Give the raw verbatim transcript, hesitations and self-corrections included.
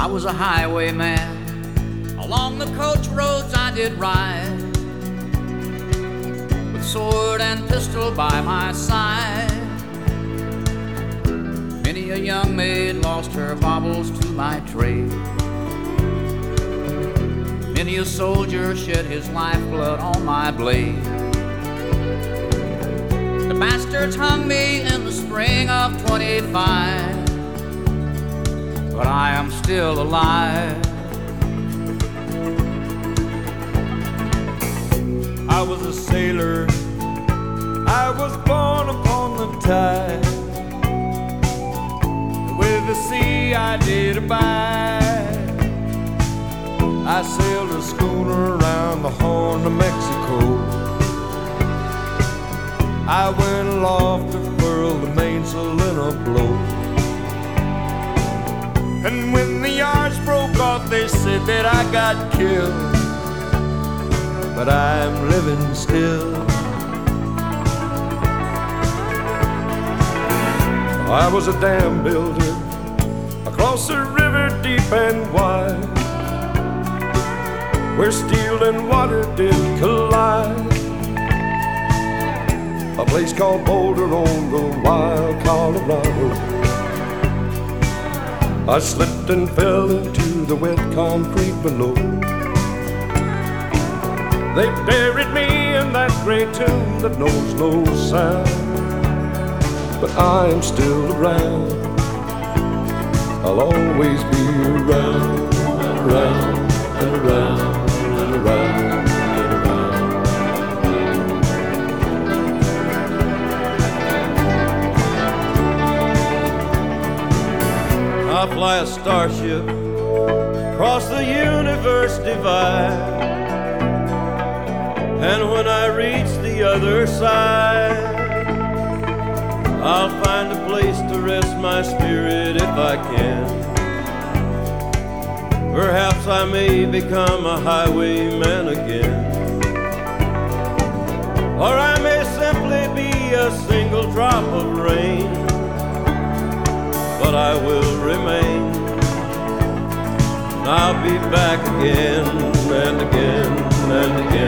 I was a highwayman. Along the coach roads I did ride, with sword and pistol by my side. Many a young maid lost her baubles to my trade. Many a soldier shed his lifeblood on my blade. The bastards hung me in the spring of twenty-five, but I am still alive. I was a sailor, I was born upon the tide. With the sea I did abide. I sailed a schooner around the Horn of Mexico. I went aloft to furl the mainsail in a blow. And when the yards broke off, they said that I got killed. But I'm living still. I was a dam builder across a river deep and wide, where steel and water did collide. A place called Boulder on the wild Colorado. I slipped and fell into the wet concrete below. They buried me in that gray tomb that knows no sound, but I am still around. I'll always be around and around and around and around and around. I fly a starship across the universe divide, and when I reach the other side, I'll find a place to rest my spirit if I can. Perhaps I may become a highwayman again, or I may simply be a single drop of rain, but I will remain. And I'll be back again and again and again.